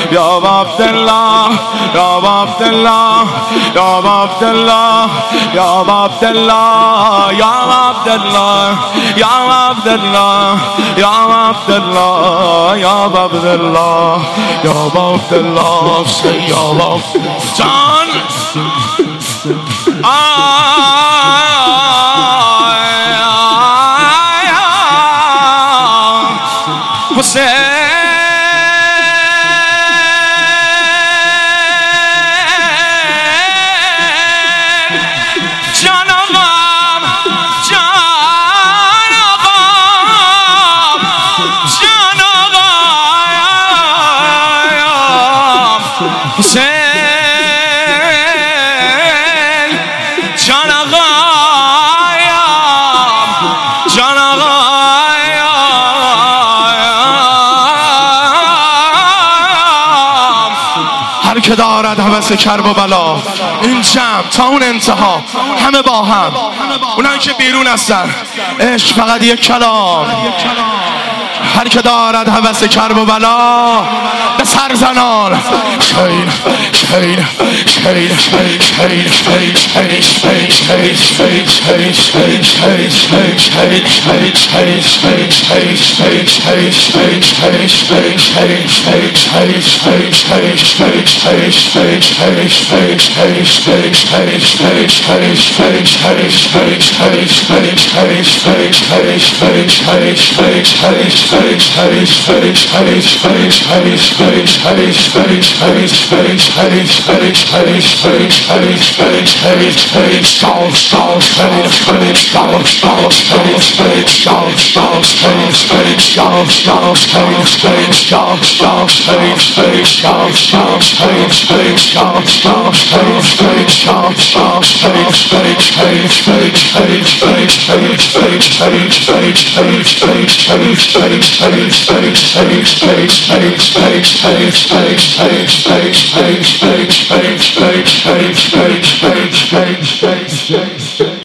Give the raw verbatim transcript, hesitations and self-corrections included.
یا عبدالله یا عبدالله یا عبدالله یا عبدالله یا عبدالله یا عبدالله یا عبدالله یا عبدالله یا عبدالله سیالا جان حسین جان آقام جان آقام جان آقام حسین جان آقام جان آقام هر که دارد هوس کرب و بلا این جمع تا اون انتها همه با هم اونایی که بیرون هستن عشق فقط یک کلام هر که دارد هوس کرب و بلا به سر زنان شیر شیر شیر شیر شیر شیر شیر شیر